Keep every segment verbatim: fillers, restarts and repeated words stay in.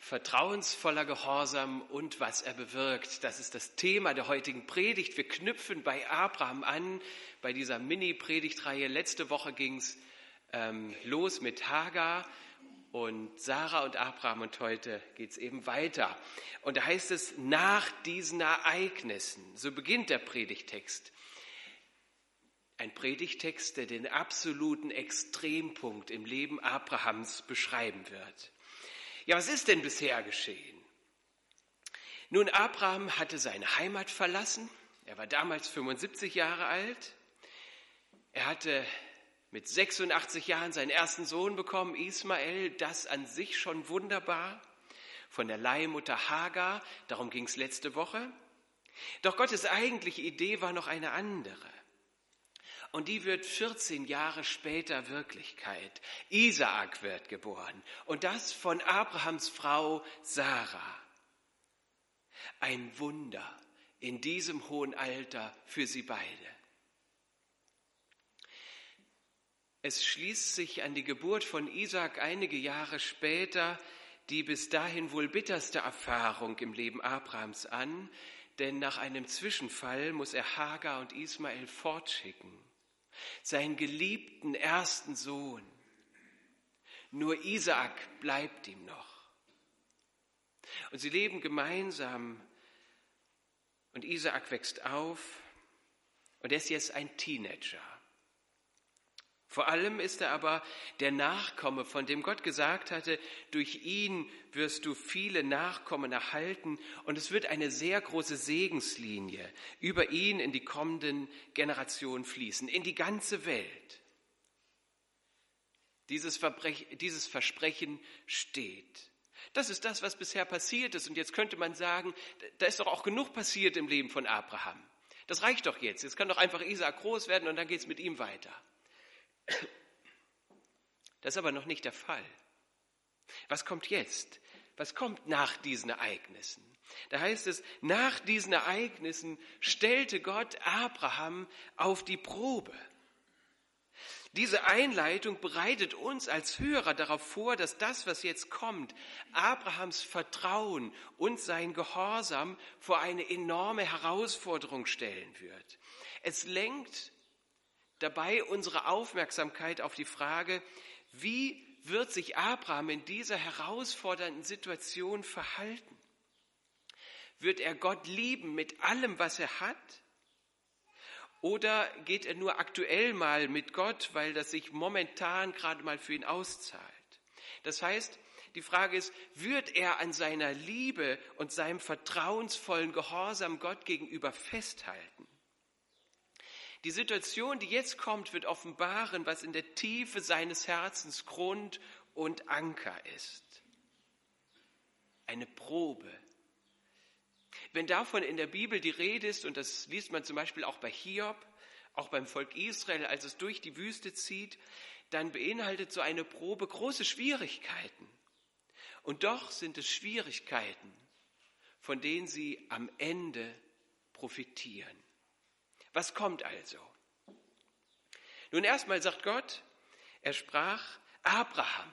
Vertrauensvoller Gehorsam und was er bewirkt. Das ist das Thema der heutigen Predigt. Wir knüpfen bei Abraham an, bei dieser Mini-Predigtreihe. Letzte Woche ging es ähm, los mit Hagar und Sarah und Abraham und heute geht es eben weiter. Und da heißt es, nach diesen Ereignissen, so beginnt der Predigttext. Ein Predigttext, der den absoluten Extrempunkt im Leben Abrahams beschreiben wird. Ja, was ist denn bisher geschehen? Nun, Abraham hatte seine Heimat verlassen. Er war damals fünfundsiebzig Jahre alt. Er hatte mit sechsundachtzig Jahren seinen ersten Sohn bekommen, Ismael. Das an sich schon wunderbar. Von der Leihmutter Hagar. Darum ging es letzte Woche. Doch Gottes eigentliche Idee war noch eine andere. Und die wird vierzehn Jahre später Wirklichkeit. Isaak wird geboren. Und das von Abrahams Frau Sarah. Ein Wunder in diesem hohen Alter für sie beide. Es schließt sich an die Geburt von Isaak einige Jahre später die bis dahin wohl bitterste Erfahrung im Leben Abrahams an. Denn nach einem Zwischenfall muss er Hagar und Ismael fortschicken. Seinen geliebten ersten Sohn. Nur Isaak bleibt ihm noch. Und sie leben gemeinsam und Isaak wächst auf und er ist jetzt ein Teenager. Vor allem ist er aber der Nachkomme, von dem Gott gesagt hatte, durch ihn wirst du viele Nachkommen erhalten und es wird eine sehr große Segenslinie über ihn in die kommenden Generationen fließen, in die ganze Welt. Dieses, Verbrech- dieses Versprechen steht. Das ist das, was bisher passiert ist und jetzt könnte man sagen, da ist doch auch genug passiert im Leben von Abraham. Das reicht doch jetzt, jetzt kann doch einfach Isaak groß werden und dann geht es mit ihm weiter. Das ist aber noch nicht der Fall. Was kommt jetzt? Was kommt nach diesen Ereignissen? Da heißt es, nach diesen Ereignissen stellte Gott Abraham auf die Probe. Diese Einleitung bereitet uns als Hörer darauf vor, dass das, was jetzt kommt, Abrahams Vertrauen und sein Gehorsam vor eine enorme Herausforderung stellen wird. Es lenkt dabei unsere Aufmerksamkeit auf die Frage, wie wird sich Abraham in dieser herausfordernden Situation verhalten? Wird er Gott lieben mit allem, was er hat? Oder geht er nur aktuell mal mit Gott, weil das sich momentan gerade mal für ihn auszahlt? Das heißt, die Frage ist, wird er an seiner Liebe und seinem vertrauensvollen Gehorsam Gott gegenüber festhalten? Die Situation, die jetzt kommt, wird offenbaren, was in der Tiefe seines Herzens Grund und Anker ist. Eine Probe. Wenn davon in der Bibel die Rede ist, und das liest man zum Beispiel auch bei Hiob, auch beim Volk Israel, als es durch die Wüste zieht, dann beinhaltet so eine Probe große Schwierigkeiten. Und doch sind es Schwierigkeiten, von denen sie am Ende profitieren. Was kommt also? Nun erstmal sagt Gott, er sprach, Abraham.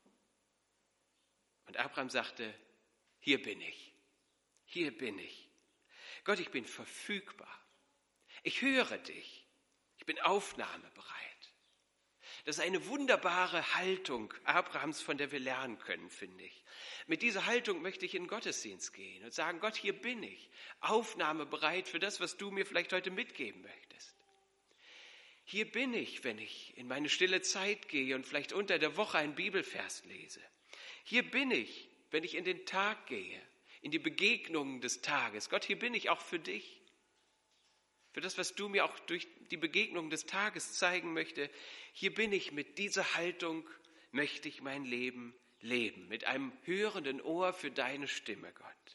Und Abraham sagte, hier bin ich, hier bin ich. Gott, ich bin verfügbar. Ich höre dich. Ich bin aufnahmebereit. Das ist eine wunderbare Haltung Abrahams, von der wir lernen können, finde ich. Mit dieser Haltung möchte ich in den Gottesdienst gehen und sagen, Gott, hier bin ich, aufnahmebereit für das, was du mir vielleicht heute mitgeben möchtest. Hier bin ich, wenn ich in meine stille Zeit gehe und vielleicht unter der Woche einen Bibelvers lese. Hier bin ich, wenn ich in den Tag gehe, in die Begegnungen des Tages. Gott, hier bin ich auch für dich. Für das, was du mir auch durch die Begegnung des Tages zeigen möchtest. Hier bin ich, mit dieser Haltung möchte ich mein Leben leben. Mit einem hörenden Ohr für deine Stimme, Gott.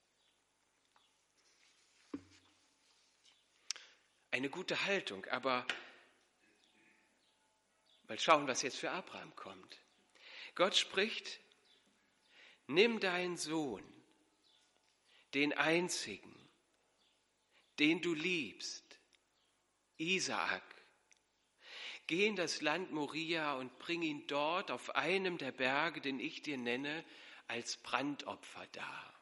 Eine gute Haltung, aber mal schauen, was jetzt für Abraham kommt. Gott spricht, nimm deinen Sohn, den einzigen, den du liebst, Isaak, geh in das Land Moria und bring ihn dort auf einem der Berge, den ich dir nenne, als Brandopfer dar.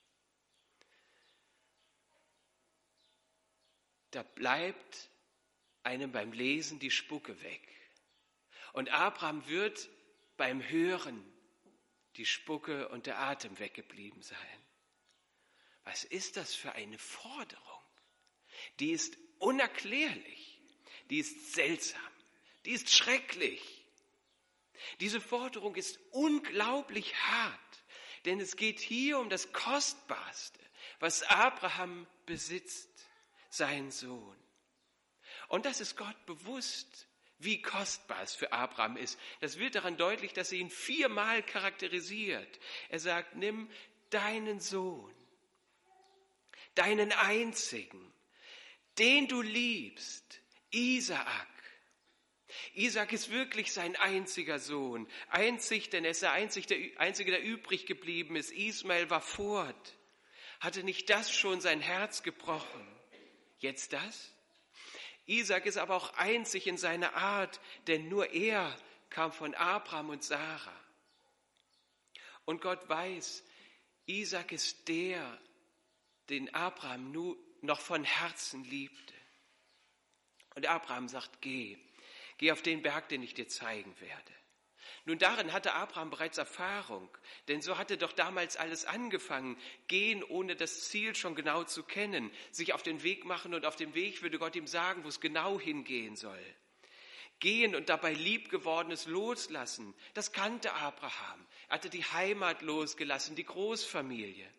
Da bleibt einem beim Lesen die Spucke weg. Und Abraham wird beim Hören die Spucke und der Atem weggeblieben sein. Was ist das für eine Forderung? Die ist unerklärlich, die ist seltsam, die ist schrecklich. Diese Forderung ist unglaublich hart, denn es geht hier um das Kostbarste, was Abraham besitzt, sein Sohn. Und das ist Gott bewusst, wie kostbar es für Abraham ist. Das wird daran deutlich, dass er ihn viermal charakterisiert. Er sagt, nimm deinen Sohn, deinen einzigen, den du liebst, Isaak. Isaak ist wirklich sein einziger Sohn. Einzig, denn er ist der Einzige, der Einzige, der übrig geblieben ist. Ismael war fort. Hatte nicht das schon sein Herz gebrochen? Jetzt das? Isaak ist aber auch einzig in seiner Art, denn nur er kam von Abraham und Sarah. Und Gott weiß, Isaak ist der, den Abraham nur noch von Herzen liebte. Und Abraham sagt, geh, geh auf den Berg, den ich dir zeigen werde. Nun, darin hatte Abraham bereits Erfahrung, denn so hatte doch damals alles angefangen. Gehen, ohne das Ziel schon genau zu kennen, sich auf den Weg machen und auf dem Weg würde Gott ihm sagen, wo es genau hingehen soll. Gehen und dabei Liebgewordenes loslassen, das kannte Abraham. Er hatte die Heimat losgelassen, die Großfamilie.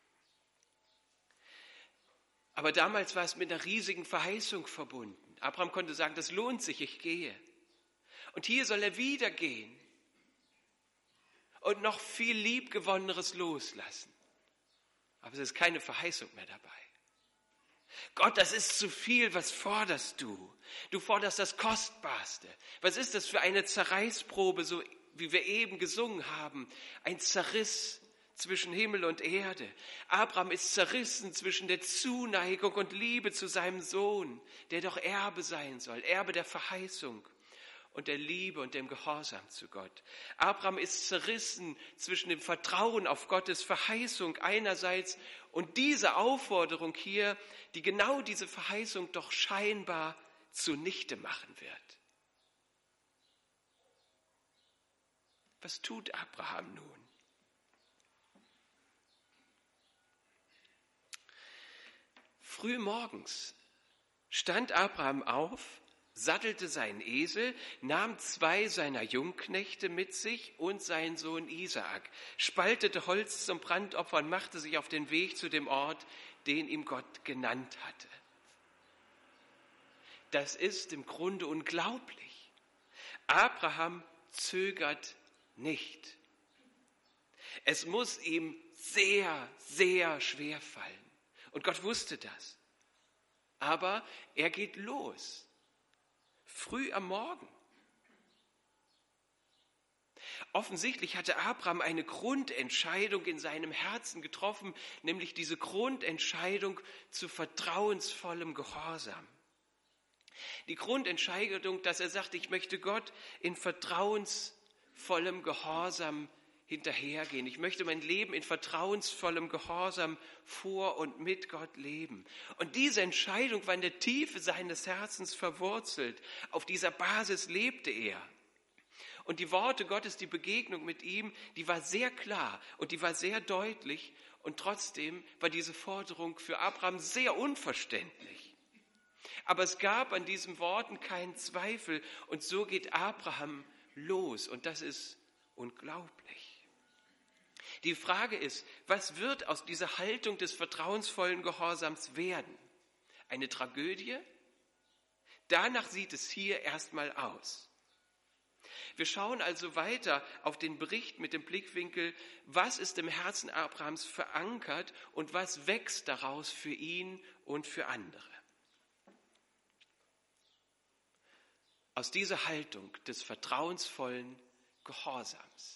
Aber damals war es mit einer riesigen Verheißung verbunden. Abraham konnte sagen, das lohnt sich, ich gehe. Und hier soll er wieder gehen und noch viel Liebgewonneneres loslassen. Aber es ist keine Verheißung mehr dabei. Gott, das ist zu viel, was forderst du? Du forderst das Kostbarste. Was ist das für eine Zerreißprobe, so wie wir eben gesungen haben? Ein Zerriss zwischen Himmel und Erde. Abraham ist zerrissen zwischen der Zuneigung und Liebe zu seinem Sohn, der doch Erbe sein soll, Erbe der Verheißung und der Liebe und dem Gehorsam zu Gott. Abraham ist zerrissen zwischen dem Vertrauen auf Gottes Verheißung einerseits und diese Aufforderung hier, die genau diese Verheißung doch scheinbar zunichte machen wird. Was tut Abraham nun? Früh morgens stand Abraham auf, sattelte seinen Esel, nahm zwei seiner Jungknechte mit sich und seinen Sohn Isaak, spaltete Holz zum Brandopfer und machte sich auf den Weg zu dem Ort, den ihm Gott genannt hatte. Das ist im Grunde unglaublich. Abraham zögert nicht. Es muss ihm sehr, sehr schwer fallen. Und Gott wusste das. Aber er geht los. Früh am Morgen. Offensichtlich hatte Abraham eine Grundentscheidung in seinem Herzen getroffen, nämlich diese Grundentscheidung zu vertrauensvollem Gehorsam. Die Grundentscheidung, dass er sagt, ich möchte Gott in vertrauensvollem Gehorsam hinterhergehen. Ich möchte mein Leben in vertrauensvollem Gehorsam vor und mit Gott leben. Und diese Entscheidung war in der Tiefe seines Herzens verwurzelt. Auf dieser Basis lebte er. Und die Worte Gottes, die Begegnung mit ihm, die war sehr klar und die war sehr deutlich. Und trotzdem war diese Forderung für Abraham sehr unverständlich. Aber es gab an diesen Worten keinen Zweifel. Und so geht Abraham los. Und das ist unglaublich. Die Frage ist, was wird aus dieser Haltung des vertrauensvollen Gehorsams werden? Eine Tragödie? Danach sieht es hier erstmal aus. Wir schauen also weiter auf den Bericht mit dem Blickwinkel, was ist im Herzen Abrahams verankert und was wächst daraus für ihn und für andere. Aus dieser Haltung des vertrauensvollen Gehorsams.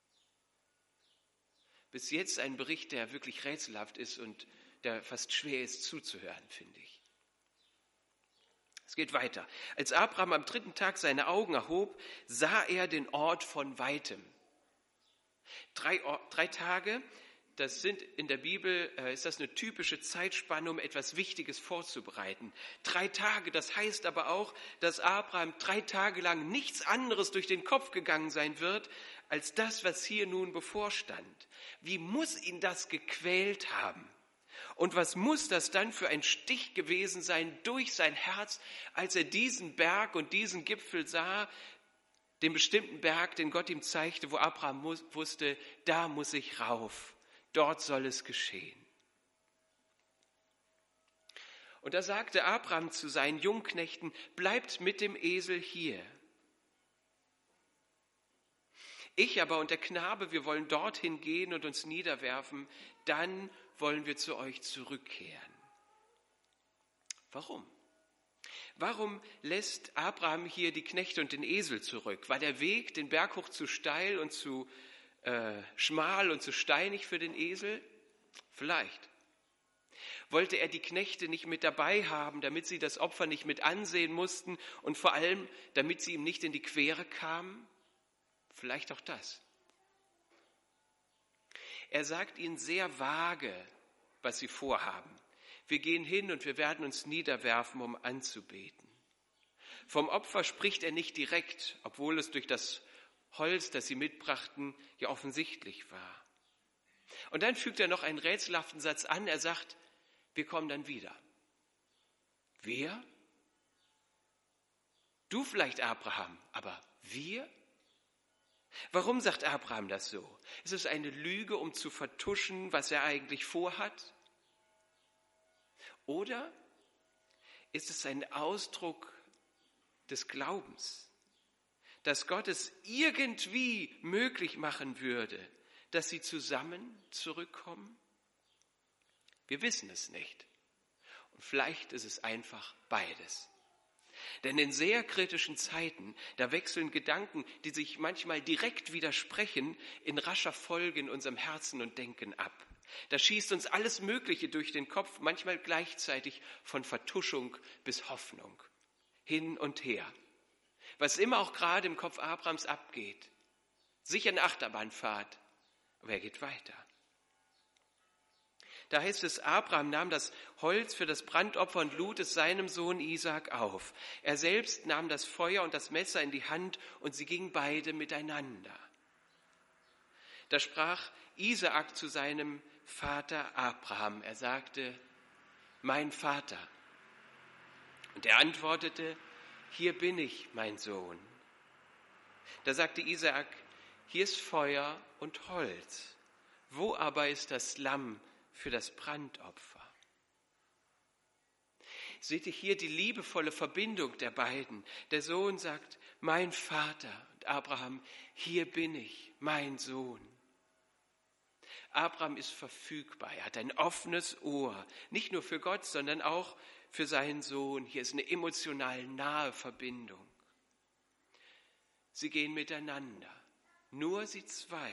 Bis jetzt ein Bericht, der wirklich rätselhaft ist und der fast schwer ist zuzuhören, finde ich. Es Es geht weiter. Als Abraham am dritten Tag seine Augen erhob, sah er den Ort von weitem. Drei, drei Tage, das sind in der Bibel, äh, ist das eine typische Zeitspanne, um etwas Wichtiges vorzubereiten. Drei Tage, das heißt aber auch, dass Abraham drei Tage lang nichts anderes durch den Kopf gegangen sein wird, als das, was hier nun bevorstand. Wie muss ihn das gequält haben? Und was muss das dann für ein Stich gewesen sein durch sein Herz, als er diesen Berg und diesen Gipfel sah, den bestimmten Berg, den Gott ihm zeigte, wo Abraham wusste, da muss ich rauf, dort soll es geschehen. Und da sagte Abraham zu seinen Jungknechten, bleibt mit dem Esel hier. Ich aber und der Knabe, wir wollen dorthin gehen und uns niederwerfen, dann wollen wir zu euch zurückkehren. Warum? Warum lässt Abraham hier die Knechte und den Esel zurück? War der Weg den Berg hoch zu steil und zu äh, schmal und zu steinig für den Esel? Vielleicht. Wollte er die Knechte nicht mit dabei haben, damit sie das Opfer nicht mit ansehen mussten und vor allem, damit sie ihm nicht in die Quere kamen? Vielleicht auch das. Er sagt ihnen sehr vage, was sie vorhaben. Wir gehen hin und wir werden uns niederwerfen, um anzubeten. Vom Opfer spricht er nicht direkt, obwohl es durch das Holz, das sie mitbrachten, ja offensichtlich war. Und dann fügt er noch einen rätselhaften Satz an. Er sagt, wir kommen dann wieder. Wir? Du vielleicht, Abraham, aber wir? Warum sagt Abraham das so? Ist es eine Lüge, um zu vertuschen, was er eigentlich vorhat? Oder ist es ein Ausdruck des Glaubens, dass Gott es irgendwie möglich machen würde, dass sie zusammen zurückkommen? Wir wissen es nicht. Und vielleicht ist es einfach beides. Denn in sehr kritischen Zeiten, da wechseln Gedanken, die sich manchmal direkt widersprechen, in rascher Folge in unserem Herzen und Denken ab. Da schießt uns alles Mögliche durch den Kopf, manchmal gleichzeitig von Vertuschung bis Hoffnung. Hin und her. Was immer auch gerade im Kopf Abrahams abgeht. Sicher eine Achterbahnfahrt, aber er geht weiter. Da heißt es, Abraham nahm das Holz für das Brandopfer und lud es seinem Sohn Isaak auf. Er selbst nahm das Feuer und das Messer in die Hand und sie gingen beide miteinander. Da sprach Isaak zu seinem Vater Abraham. Er sagte, mein Vater. Und er antwortete, hier bin ich, mein Sohn. Da sagte Isaak, hier ist Feuer und Holz. Wo aber ist das Lamm für das Brandopfer? Seht ihr hier die liebevolle Verbindung der beiden. Der Sohn sagt, mein Vater, und Abraham, hier bin ich, mein Sohn. Abraham ist verfügbar, er hat ein offenes Ohr, nicht nur für Gott, sondern auch für seinen Sohn. Hier ist eine emotional nahe Verbindung. Sie gehen miteinander, nur sie zwei.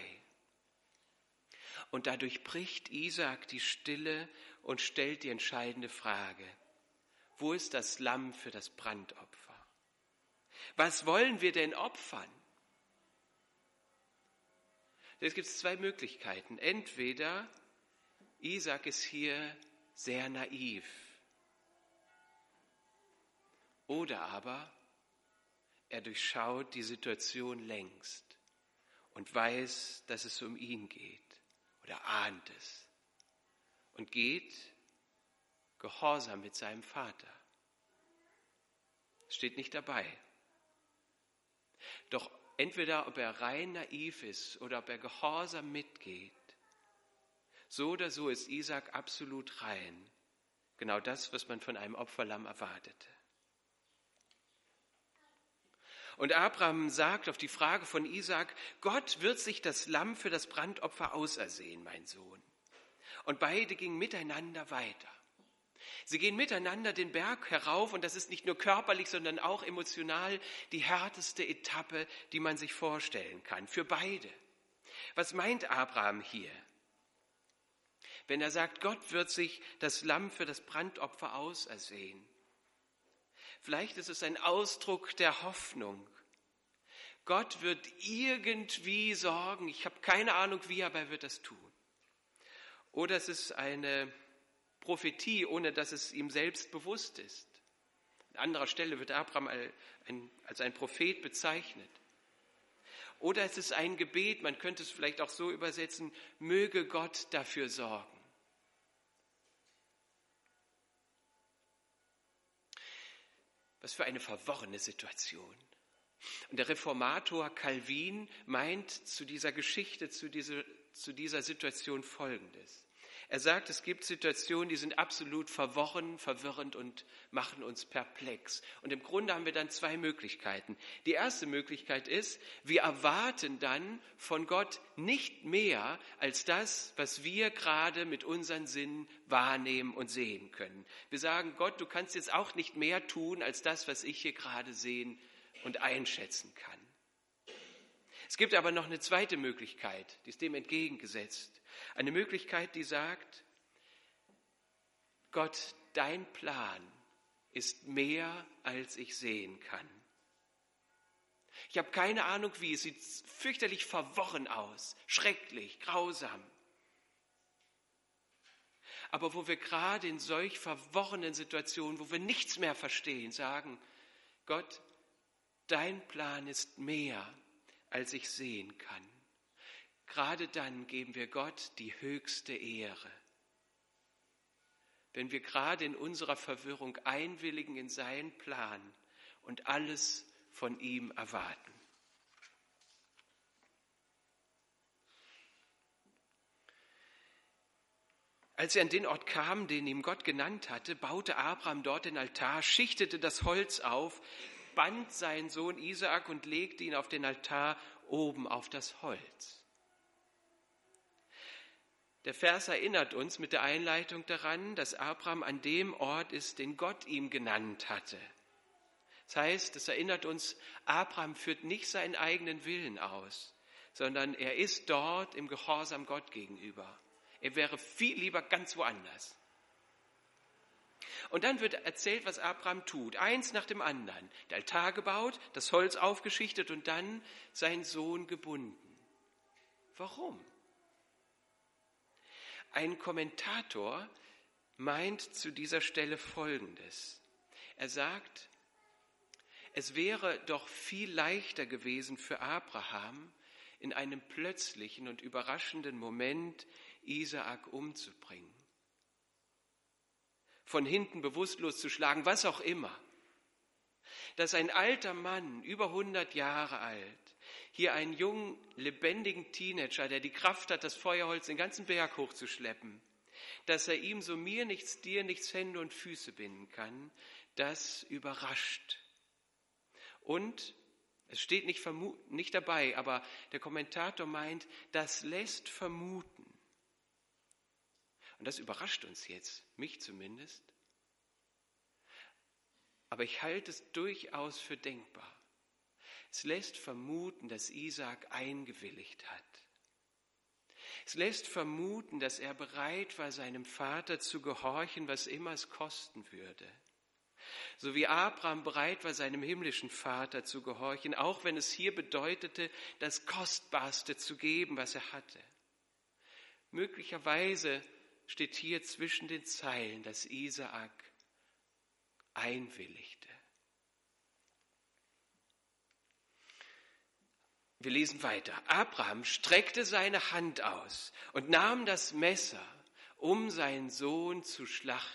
Und dadurch bricht Isaak die Stille und stellt die entscheidende Frage. Wo ist das Lamm für das Brandopfer? Was wollen wir denn opfern? Es gibt zwei Möglichkeiten. Entweder Isaak ist hier sehr naiv. Oder aber er durchschaut die Situation längst und weiß, dass es um ihn geht. Oder ahnt es und geht gehorsam mit seinem Vater. Es steht nicht dabei. Doch entweder ob er rein naiv ist oder ob er gehorsam mitgeht, so oder so ist Isaak absolut rein. Genau das, was man von einem Opferlamm erwartete. Und Abraham sagt auf die Frage von Isaak, Gott wird sich das Lamm für das Brandopfer ausersehen, mein Sohn. Und beide gingen miteinander weiter. Sie gehen miteinander den Berg herauf und das ist nicht nur körperlich, sondern auch emotional die härteste Etappe, die man sich vorstellen kann, für beide. Was meint Abraham hier? Wenn er sagt, Gott wird sich das Lamm für das Brandopfer ausersehen. Vielleicht ist es ein Ausdruck der Hoffnung. Gott wird irgendwie sorgen. Ich habe keine Ahnung wie, aber er wird das tun. Oder es ist eine Prophetie, ohne dass es ihm selbst bewusst ist. An anderer Stelle wird Abraham als ein Prophet bezeichnet. Oder es ist ein Gebet, man könnte es vielleicht auch so übersetzen, möge Gott dafür sorgen. Was für eine verworrene Situation. Und der Reformator Calvin meint zu dieser Geschichte, zu dieser, zu dieser Situation Folgendes. Er sagt, es gibt Situationen, die sind absolut verworren, verwirrend und machen uns perplex. Und im Grunde haben wir dann zwei Möglichkeiten. Die erste Möglichkeit ist, wir erwarten dann von Gott nicht mehr als das, was wir gerade mit unseren Sinnen wahrnehmen und sehen können. Wir sagen, Gott, du kannst jetzt auch nicht mehr tun als das, was ich hier gerade sehen und einschätzen kann. Es gibt aber noch eine zweite Möglichkeit, die ist dem entgegengesetzt. Eine Möglichkeit, die sagt, Gott, dein Plan ist mehr, als ich sehen kann. Ich habe keine Ahnung wie, es sieht fürchterlich verworren aus, schrecklich, grausam. Aber wo wir gerade in solch verworrenen Situationen, wo wir nichts mehr verstehen, sagen, Gott, dein Plan ist mehr, als ich sehen kann. Gerade dann geben wir Gott die höchste Ehre. Wenn wir gerade in unserer Verwirrung einwilligen in seinen Plan und alles von ihm erwarten. Als er an den Ort kam, den ihm Gott genannt hatte, baute Abraham dort den Altar, schichtete das Holz auf, band seinen Sohn Isaak und legte ihn auf den Altar oben auf das Holz. Der Vers erinnert uns mit der Einleitung daran, dass Abraham an dem Ort ist, den Gott ihm genannt hatte. Das heißt, es erinnert uns, Abraham führt nicht seinen eigenen Willen aus, sondern er ist dort im Gehorsam Gott gegenüber. Er wäre viel lieber ganz woanders. Und dann wird erzählt, was Abraham tut. Eins nach dem anderen. Der Altar gebaut, das Holz aufgeschichtet und dann seinen Sohn gebunden. Warum? Ein Kommentator meint zu dieser Stelle Folgendes. Er sagt, es wäre doch viel leichter gewesen für Abraham, in einem plötzlichen und überraschenden Moment Isaak umzubringen. Von hinten bewusstlos zu schlagen, was auch immer. Dass ein alter Mann, über hundert Jahre alt, hier einen jungen, lebendigen Teenager, der die Kraft hat, das Feuerholz den ganzen Berg hochzuschleppen, dass er ihm so mir nichts, dir nichts Hände und Füße binden kann, das überrascht. Und es steht nicht, vermu- nicht dabei, aber der Kommentator meint, das lässt vermuten. Und das überrascht uns jetzt, mich zumindest. Aber ich halte es durchaus für denkbar. Es lässt vermuten, dass Isaak eingewilligt hat. Es lässt vermuten, dass er bereit war, seinem Vater zu gehorchen, was immer es kosten würde. So wie Abraham bereit war, seinem himmlischen Vater zu gehorchen, auch wenn es hier bedeutete, das Kostbarste zu geben, was er hatte. Möglicherweise steht hier zwischen den Zeilen, dass Isaak einwilligte. Wir lesen weiter. Abraham streckte seine Hand aus und nahm das Messer, um seinen Sohn zu schlachten.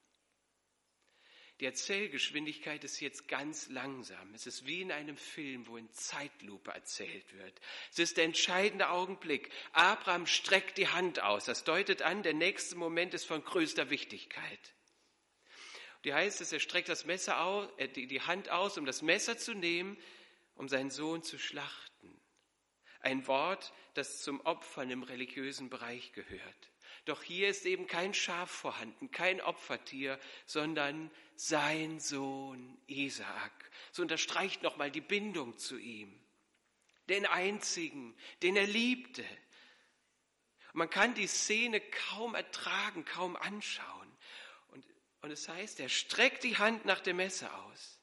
Die Erzählgeschwindigkeit ist jetzt ganz langsam. Es ist wie in einem Film, wo in Zeitlupe erzählt wird. Es ist der entscheidende Augenblick. Abraham streckt die Hand aus. Das deutet an, der nächste Moment ist von größter Wichtigkeit. Die heißt es, er streckt das Messer aus, äh, die, die Hand aus, um das Messer zu nehmen, um seinen Sohn zu schlachten. Ein Wort, das zum Opfern im religiösen Bereich gehört. Doch hier ist eben kein Schaf vorhanden, kein Opfertier, sondern sein Sohn Isaak. So unterstreicht nochmal die Bindung zu ihm. Den einzigen, den er liebte. Und man kann die Szene kaum ertragen, kaum anschauen. Und, und es heißt, er streckt die Hand nach dem Messer aus.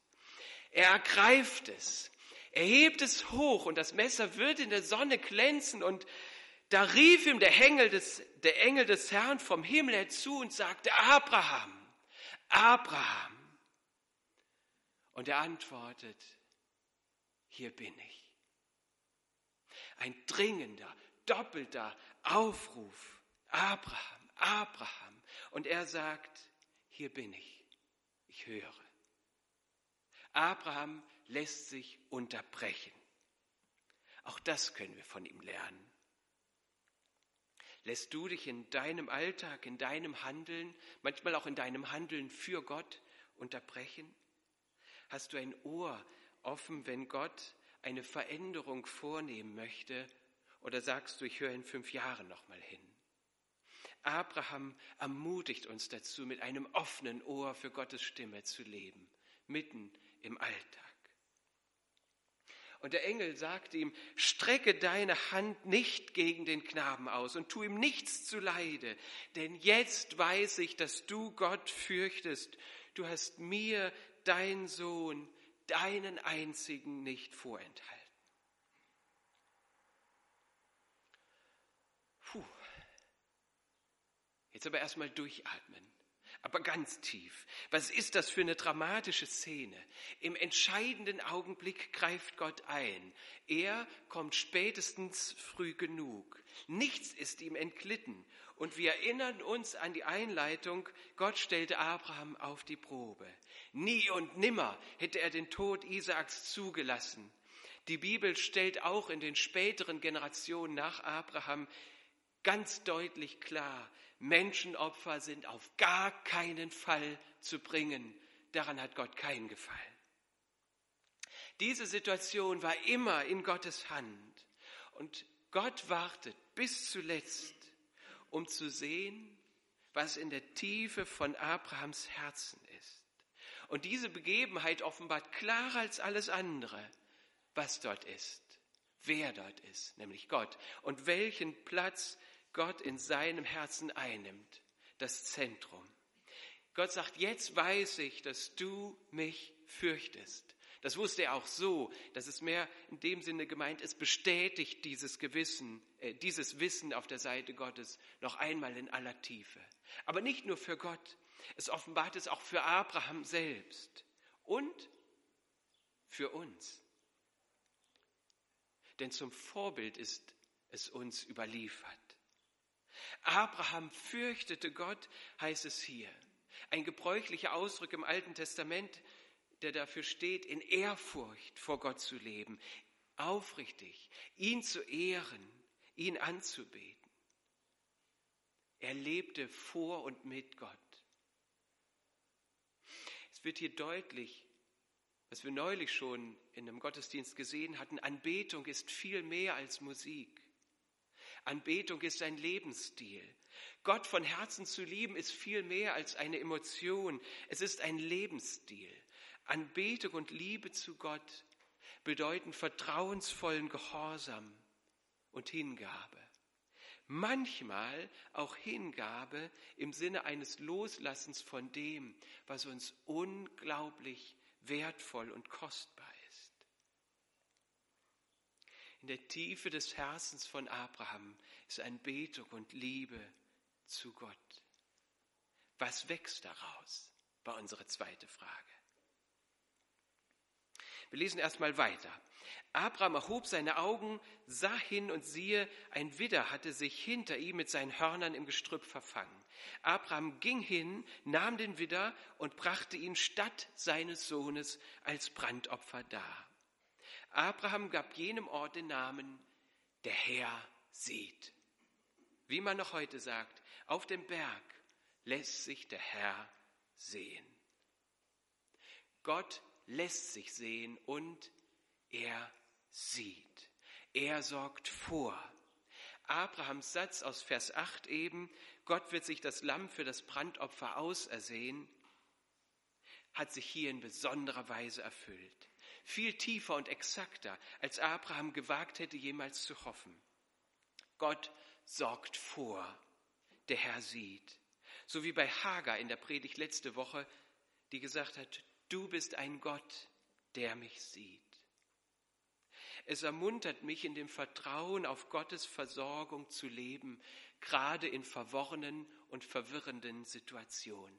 Er ergreift es, er hebt es hoch und das Messer wird in der Sonne glänzen und da rief ihm der Engel des, der Engel des Herrn vom Himmel her zu und sagte, Abraham, Abraham. Und er antwortet, hier bin ich. Ein dringender, doppelter Aufruf, Abraham, Abraham. Und er sagt, hier bin ich, ich höre. Abraham lässt sich unterbrechen. Auch das können wir von ihm lernen. Lässt du dich in deinem Alltag, in deinem Handeln, manchmal auch in deinem Handeln für Gott unterbrechen? Hast du ein Ohr offen, wenn Gott eine Veränderung vornehmen möchte? Oder sagst du, ich höre in fünf Jahren noch mal hin? Abraham ermutigt uns dazu, mit einem offenen Ohr für Gottes Stimme zu leben, mitten im Alltag. Und der Engel sagte ihm, strecke deine Hand nicht gegen den Knaben aus und tu ihm nichts zuleide, denn jetzt weiß ich, dass du Gott fürchtest. Du hast mir, dein Sohn, deinen einzigen nicht vorenthalten. Puh. Jetzt aber erstmal durchatmen. Aber ganz tief. Was ist das für eine dramatische Szene? Im entscheidenden Augenblick greift Gott ein. Er kommt spätestens früh genug. Nichts ist ihm entglitten. Und wir erinnern uns an die Einleitung, Gott stellte Abraham auf die Probe. Nie und nimmer hätte er den Tod Isaaks zugelassen. Die Bibel stellt auch in den späteren Generationen nach Abraham ganz deutlich klar, Menschenopfer sind auf gar keinen Fall zu bringen. Daran hat Gott keinen Gefallen. Diese Situation war immer in Gottes Hand. Und Gott wartet bis zuletzt, um zu sehen, was in der Tiefe von Abrahams Herzen ist. Und diese Begebenheit offenbart klarer als alles andere, was dort ist, wer dort ist, nämlich Gott, und welchen Platz Gott in seinem Herzen einnimmt, das Zentrum. Gott sagt, jetzt weiß ich, dass du mich fürchtest. Das wusste er auch so, dass es mehr in dem Sinne gemeint ist, bestätigt dieses Gewissen, äh, dieses Wissen auf der Seite Gottes noch einmal in aller Tiefe. Aber nicht nur für Gott, es offenbart es auch für Abraham selbst und für uns. Denn zum Vorbild ist es uns überliefert. Abraham fürchtete Gott, heißt es hier. Ein gebräuchlicher Ausdruck im Alten Testament, der dafür steht, in Ehrfurcht vor Gott zu leben, aufrichtig, ihn zu ehren, ihn anzubeten. Er lebte vor und mit Gott. Es wird hier deutlich, was wir neulich schon in einem Gottesdienst gesehen hatten, Anbetung ist viel mehr als Musik. Anbetung ist ein Lebensstil. Gott von Herzen zu lieben ist viel mehr als eine Emotion. Es ist ein Lebensstil. Anbetung und Liebe zu Gott bedeuten vertrauensvollen Gehorsam und Hingabe. Manchmal auch Hingabe im Sinne eines Loslassens von dem, was uns unglaublich wertvoll und kostbar ist. In der Tiefe des Herzens von Abraham ist Anbetung und Liebe zu Gott. Was wächst daraus, war unsere zweite Frage. Wir lesen erstmal weiter. Abraham erhob seine Augen, sah hin und siehe, ein Widder hatte sich hinter ihm mit seinen Hörnern im Gestrüpp verfangen. Abraham ging hin, nahm den Widder und brachte ihn statt seines Sohnes als Brandopfer dar. Abraham gab jenem Ort den Namen, der Herr sieht. Wie man noch heute sagt, auf dem Berg lässt sich der Herr sehen. Gott lässt sich sehen und er sieht. Er sorgt vor. Abrahams Satz aus Vers acht eben, Gott wird sich das Lamm für das Brandopfer ausersehen, hat sich hier in besonderer Weise erfüllt. Viel tiefer und exakter, als Abraham gewagt hätte, jemals zu hoffen. Gott sorgt vor, der Herr sieht. So wie bei Hagar in der Predigt letzte Woche, die gesagt hat, du bist ein Gott, der mich sieht. Es ermuntert mich, in dem Vertrauen auf Gottes Versorgung zu leben, gerade in verworrenen und verwirrenden Situationen.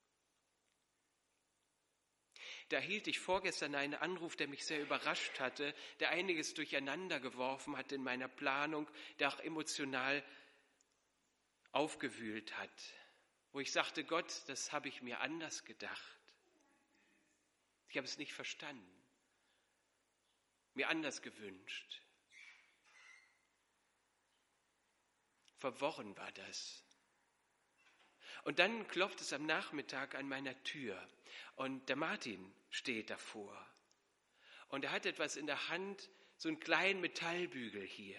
Da erhielt ich vorgestern einen Anruf, der mich sehr überrascht hatte, der einiges durcheinander geworfen hat in meiner Planung, der auch emotional aufgewühlt hat, wo ich sagte, Gott, das habe ich mir anders gedacht. Ich habe es nicht verstanden, mir anders gewünscht. Verworren war das. Und dann klopft es am Nachmittag an meiner Tür und der Martin steht davor. Und er hat etwas in der Hand, so einen kleinen Metallbügel hier.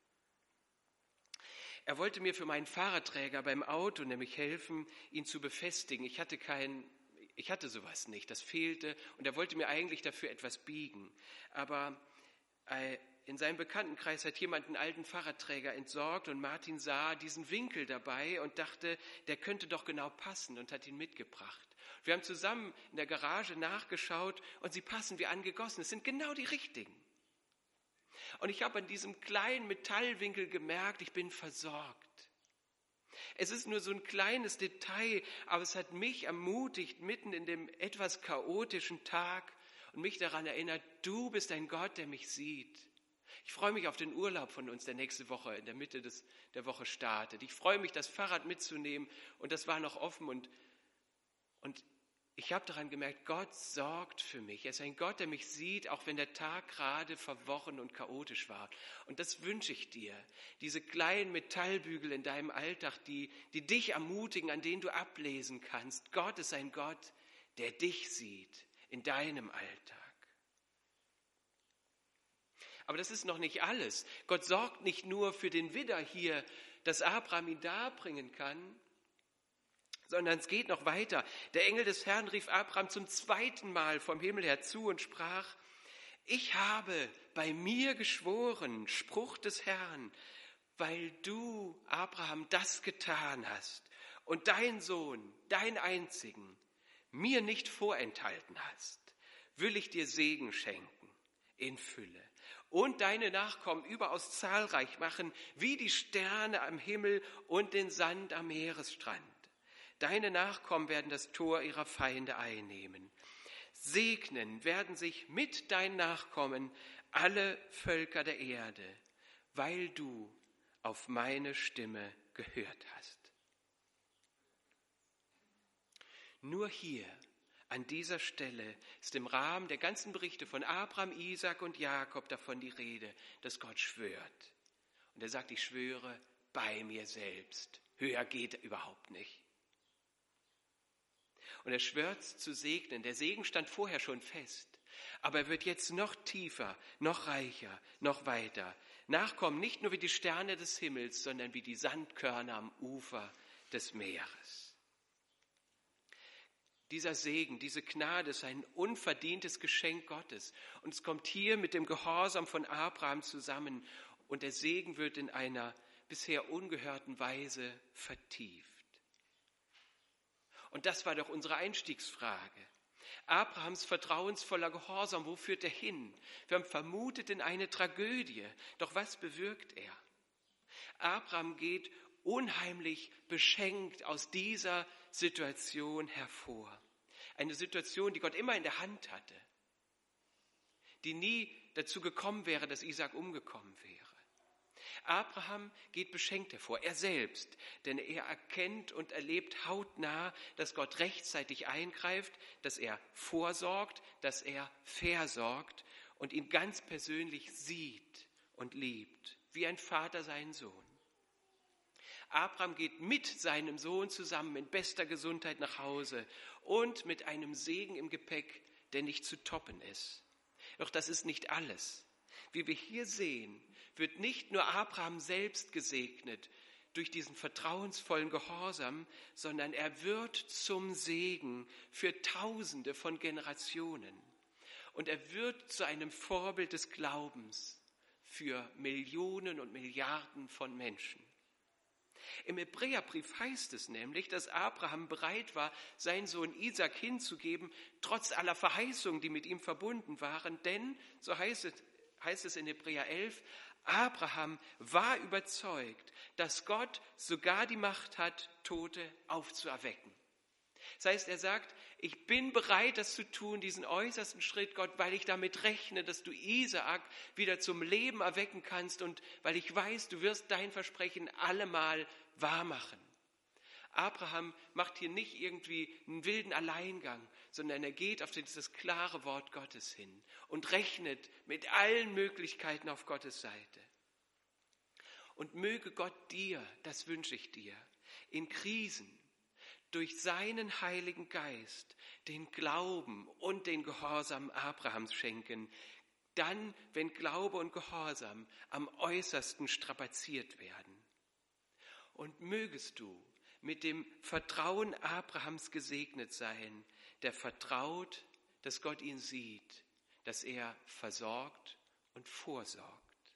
Er wollte mir für meinen Fahrradträger beim Auto nämlich helfen, ihn zu befestigen. Ich hatte kein, ich hatte sowas nicht, das fehlte und er wollte mir eigentlich dafür etwas biegen. Aber äh, in seinem Bekanntenkreis hat jemand einen alten Fahrradträger entsorgt und Martin sah diesen Winkel dabei und dachte, der könnte doch genau passen und hat ihn mitgebracht. Wir haben zusammen in der Garage nachgeschaut und sie passen wie angegossen. Es sind genau die richtigen. Und ich habe an diesem kleinen Metallwinkel gemerkt, ich bin versorgt. Es ist nur so ein kleines Detail, aber es hat mich ermutigt, mitten in dem etwas chaotischen Tag und mich daran erinnert, du bist ein Gott, der mich sieht. Ich freue mich auf den Urlaub von uns, der nächste Woche in der Mitte des, der Woche startet. Ich freue mich, das Fahrrad mitzunehmen und das war noch offen und, und ich habe daran gemerkt, Gott sorgt für mich. Er ist ein Gott, der mich sieht, auch wenn der Tag gerade verworren und chaotisch war. Und das wünsche ich dir. Diese kleinen Metallbügel in deinem Alltag, die, die dich ermutigen, an denen du ablesen kannst. Gott ist ein Gott, der dich sieht in deinem Alltag. Aber das ist noch nicht alles. Gott sorgt nicht nur für den Widder hier, dass Abraham ihn darbringen kann, sondern es geht noch weiter. Der Engel des Herrn rief Abraham zum zweiten Mal vom Himmel her zu und sprach, ich habe bei mir geschworen, Spruch des Herrn, weil du, Abraham, das getan hast und dein Sohn, dein einzigen, mir nicht vorenthalten hast, will ich dir Segen schenken in Fülle und deine Nachkommen überaus zahlreich machen, wie die Sterne am Himmel und den Sand am Meeresstrand. Deine Nachkommen werden das Tor ihrer Feinde einnehmen. Segnen werden sich mit deinen Nachkommen alle Völker der Erde, weil du auf meine Stimme gehört hast. Nur hier, an dieser Stelle, ist im Rahmen der ganzen Berichte von Abraham, Isaak und Jakob davon die Rede, dass Gott schwört. Und er sagt, ich schwöre bei mir selbst. Höher geht überhaupt nicht. Und er schwört zu segnen. Der Segen stand vorher schon fest. Aber er wird jetzt noch tiefer, noch reicher, noch weiter. Nachkommen nicht nur wie die Sterne des Himmels, sondern wie die Sandkörner am Ufer des Meeres. Dieser Segen, diese Gnade ist ein unverdientes Geschenk Gottes. Und es kommt hier mit dem Gehorsam von Abraham zusammen. Und der Segen wird in einer bisher ungehörten Weise vertieft. Und das war doch unsere Einstiegsfrage. Abrahams vertrauensvoller Gehorsam, wo führt er hin? Wir haben vermutet in eine Tragödie. Doch was bewirkt er? Abraham geht unheimlich beschenkt aus dieser Situation hervor. Eine Situation, die Gott immer in der Hand hatte, die nie dazu gekommen wäre, dass Isaak umgekommen wäre. Abraham geht beschenkt hervor, er selbst, denn er erkennt und erlebt hautnah, dass Gott rechtzeitig eingreift, dass er vorsorgt, dass er versorgt und ihn ganz persönlich sieht und liebt, wie ein Vater seinen Sohn. Abraham geht mit seinem Sohn zusammen in bester Gesundheit nach Hause und mit einem Segen im Gepäck, der nicht zu toppen ist. Doch das ist nicht alles. Wie wir hier sehen, wird nicht nur Abraham selbst gesegnet durch diesen vertrauensvollen Gehorsam, sondern er wird zum Segen für Tausende von Generationen. Und er wird zu einem Vorbild des Glaubens für Millionen und Milliarden von Menschen. Im Hebräerbrief heißt es nämlich, dass Abraham bereit war, seinen Sohn Isaak hinzugeben, trotz aller Verheißungen, die mit ihm verbunden waren. Denn, so heißt es, heißt es in Hebräer elf, Abraham war überzeugt, dass Gott sogar die Macht hat, Tote aufzuerwecken. Das heißt, er sagt, ich bin bereit, das zu tun, diesen äußersten Schritt, Gott, weil ich damit rechne, dass du Isaak wieder zum Leben erwecken kannst und weil ich weiß, du wirst dein Versprechen allemal wahrmachen. Abraham macht hier nicht irgendwie einen wilden Alleingang, sondern er geht auf dieses klare Wort Gottes hin und rechnet mit allen Möglichkeiten auf Gottes Seite. Und möge Gott dir, das wünsche ich dir, in Krisen durch seinen Heiligen Geist den Glauben und den Gehorsam Abrahams schenken, dann, wenn Glaube und Gehorsam am äußersten strapaziert werden. Und mögest du mit dem Vertrauen Abrahams gesegnet sein, der vertraut, dass Gott ihn sieht, dass er versorgt und vorsorgt.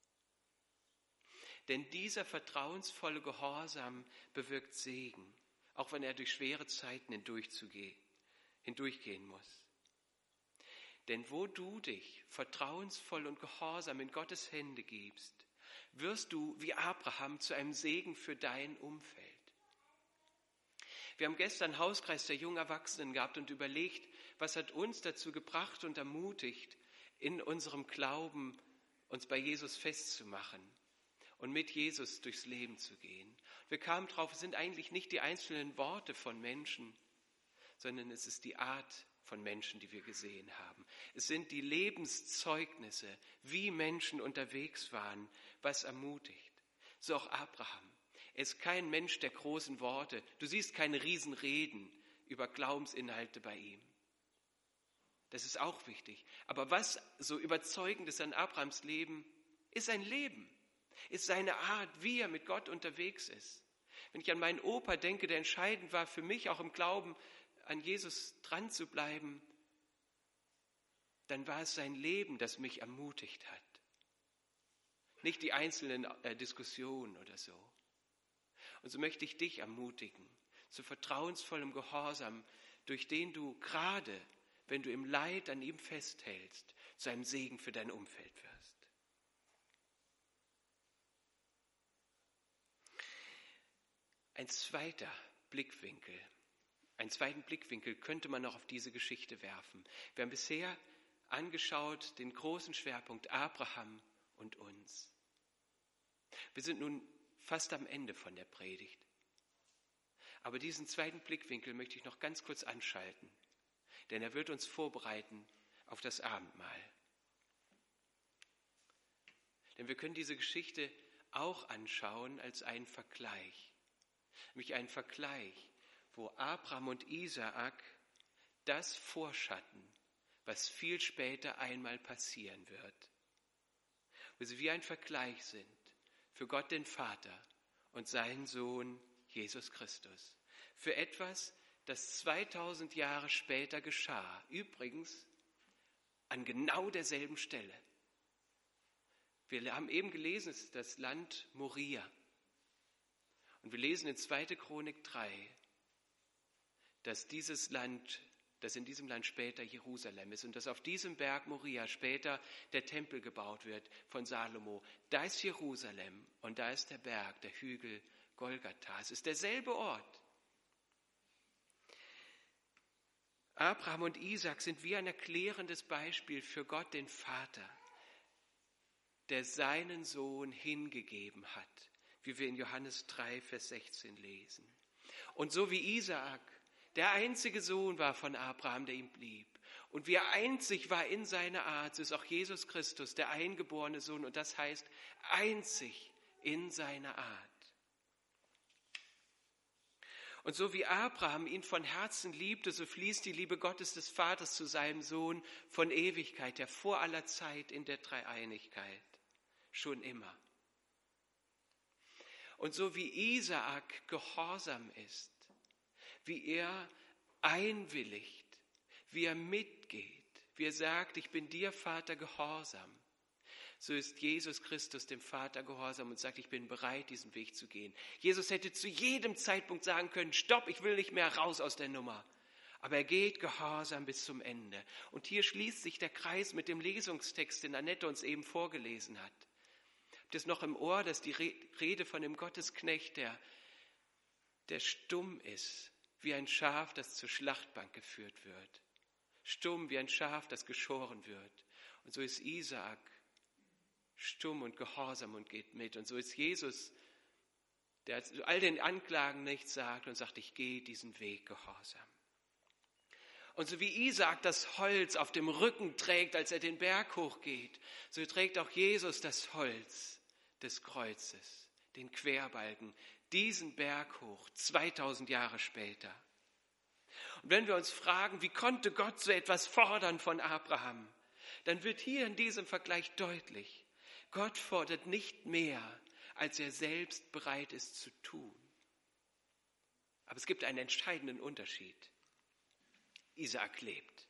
Denn dieser vertrauensvolle Gehorsam bewirkt Segen, auch wenn er durch schwere Zeiten hindurchgehen muss. Denn wo du dich vertrauensvoll und gehorsam in Gottes Hände gibst, wirst du wie Abraham zu einem Segen für dein Umfeld. Wir haben gestern einen Hauskreis der jungen Erwachsenen gehabt und überlegt, was hat uns dazu gebracht und ermutigt, in unserem Glauben uns bei Jesus festzumachen und mit Jesus durchs Leben zu gehen. Wir kamen drauf, es sind eigentlich nicht die einzelnen Worte von Menschen, sondern es ist die Art von Menschen, die wir gesehen haben. Es sind die Lebenszeugnisse, wie Menschen unterwegs waren, was ermutigt. So auch Abraham. Er ist kein Mensch der großen Worte. Du siehst keine Riesenreden über Glaubensinhalte bei ihm. Das ist auch wichtig. Aber was so überzeugend ist an Abrahams Leben, ist sein Leben, ist seine Art, wie er mit Gott unterwegs ist. Wenn ich an meinen Opa denke, der entscheidend war für mich, auch im Glauben an Jesus dran zu bleiben, dann war es sein Leben, das mich ermutigt hat. Nicht die einzelnen äh, Diskussionen oder so. Und so möchte ich dich ermutigen, zu vertrauensvollem Gehorsam, durch den du gerade, wenn du im Leid an ihm festhältst, zu einem Segen für dein Umfeld wirst. Ein zweiter Blickwinkel, einen zweiten Blickwinkel könnte man noch auf diese Geschichte werfen. Wir haben bisher angeschaut den großen Schwerpunkt Abraham und uns. Wir sind nun fast am Ende von der Predigt. Aber diesen zweiten Blickwinkel möchte ich noch ganz kurz anschalten, denn er wird uns vorbereiten auf das Abendmahl. Denn wir können diese Geschichte auch anschauen als einen Vergleich, nämlich einen Vergleich, wo Abraham und Isaak das vorschatten, was viel später einmal passieren wird, wo sie wie ein Vergleich sind für Gott den Vater und seinen Sohn Jesus Christus. Für etwas, das zweitausend Jahre später geschah. Übrigens an genau derselben Stelle. Wir haben eben gelesen, es ist das Land Moria. Und wir lesen in zweiter Chronik drei, dass dieses Land, dass in diesem Land später Jerusalem ist und dass auf diesem Berg Moria später der Tempel gebaut wird von Salomo. Da ist Jerusalem und da ist der Berg, der Hügel Golgatha. Es ist derselbe Ort. Abraham und Isaak sind wie ein erklärendes Beispiel für Gott, den Vater, der seinen Sohn hingegeben hat, wie wir in Johannes drei, Vers sechzehn lesen. Und so wie Isaak der einzige Sohn war von Abraham, der ihm blieb. Und wie er einzig war in seiner Art, so ist auch Jesus Christus der eingeborene Sohn. Und das heißt einzig in seiner Art. Und so wie Abraham ihn von Herzen liebte, so fließt die Liebe Gottes des Vaters zu seinem Sohn von Ewigkeit her, vor aller Zeit in der Dreieinigkeit. Schon immer. Und so wie Isaak gehorsam ist, wie er einwilligt, wie er mitgeht, wie er sagt, ich bin dir, Vater, gehorsam, So ist Jesus Christus dem Vater gehorsam und sagt, ich bin bereit, diesen Weg zu gehen. Jesus hätte zu jedem Zeitpunkt sagen können, stopp, ich will nicht mehr raus aus der Nummer. Aber er geht gehorsam bis zum Ende. Und hier schließt sich der Kreis mit dem Lesungstext, den Annette uns eben vorgelesen hat. Habt ihr es noch im Ohr, dass die Rede von dem Gottesknecht, der, der stumm ist, wie ein Schaf, das zur Schlachtbank geführt wird. Stumm wie ein Schaf, das geschoren wird. Und so ist Isaak stumm und gehorsam und geht mit. Und so ist Jesus, der zu all den Anklagen nichts sagt und sagt, ich gehe diesen Weg gehorsam. Und so wie Isaak das Holz auf dem Rücken trägt, als er den Berg hochgeht, so trägt auch Jesus das Holz des Kreuzes, den Querbalken, diesen Berg hoch, zweitausend Jahre später. Und wenn wir uns fragen, wie konnte Gott so etwas fordern von Abraham, dann wird hier in diesem Vergleich deutlich, Gott fordert nicht mehr, als er selbst bereit ist zu tun. Aber es gibt einen entscheidenden Unterschied. Isaak lebt.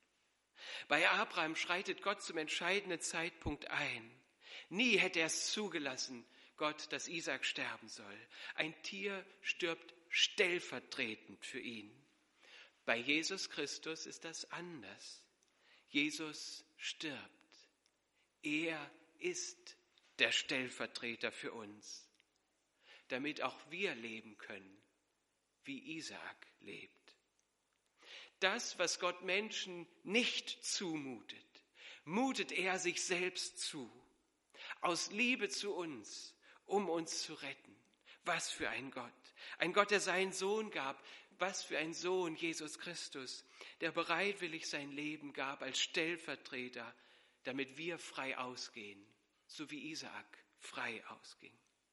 Bei Abraham schreitet Gott zum entscheidenden Zeitpunkt ein. Nie hätte er es zugelassen, Gott, dass Isaak sterben soll. Ein Tier stirbt stellvertretend für ihn. Bei Jesus Christus ist das anders. Jesus stirbt. Er ist der Stellvertreter für uns, damit auch wir leben können, wie Isaak lebt. Das, was Gott Menschen nicht zumutet, mutet er sich selbst zu, aus Liebe zu uns, um uns zu retten. Was für ein Gott. Ein Gott, der seinen Sohn gab. Was für ein Sohn, Jesus Christus, der bereitwillig sein Leben gab als Stellvertreter, damit wir frei ausgehen, so wie Isaak frei ausging.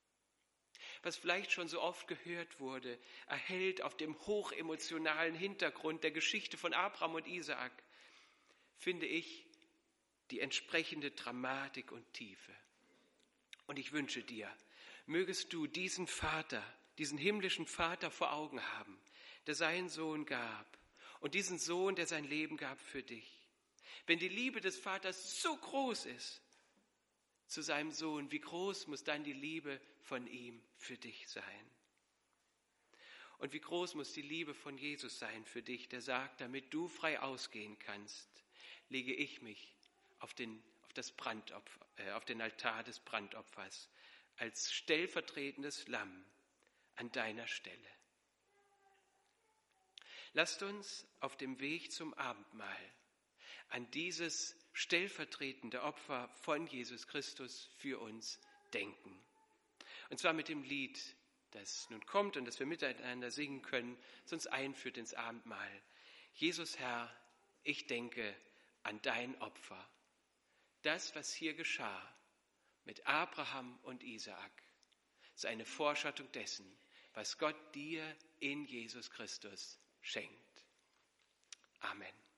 Was vielleicht schon so oft gehört wurde, erhält auf dem hochemotionalen Hintergrund der Geschichte von Abraham und Isaak, finde ich, die entsprechende Dramatik und Tiefe. Und ich wünsche dir, mögest du diesen Vater, diesen himmlischen Vater vor Augen haben, der seinen Sohn gab und diesen Sohn, der sein Leben gab für dich. Wenn die Liebe des Vaters so groß ist zu seinem Sohn, wie groß muss dann die Liebe von ihm für dich sein? Und wie groß muss die Liebe von Jesus sein für dich, der sagt, damit du frei ausgehen kannst, lege ich mich auf den, auf das Brandopfer, äh, auf den Altar des Brandopfers als stellvertretendes Lamm an deiner Stelle. Lasst uns auf dem Weg zum Abendmahl an dieses stellvertretende Opfer von Jesus Christus für uns denken. Und zwar mit dem Lied, das nun kommt und das wir miteinander singen können, das uns einführt ins Abendmahl. Jesus Herr, ich denke an dein Opfer. Das, was hier geschah mit Abraham und Isaak, ist eine Vorschattung dessen, was Gott dir in Jesus Christus schenkt. Amen.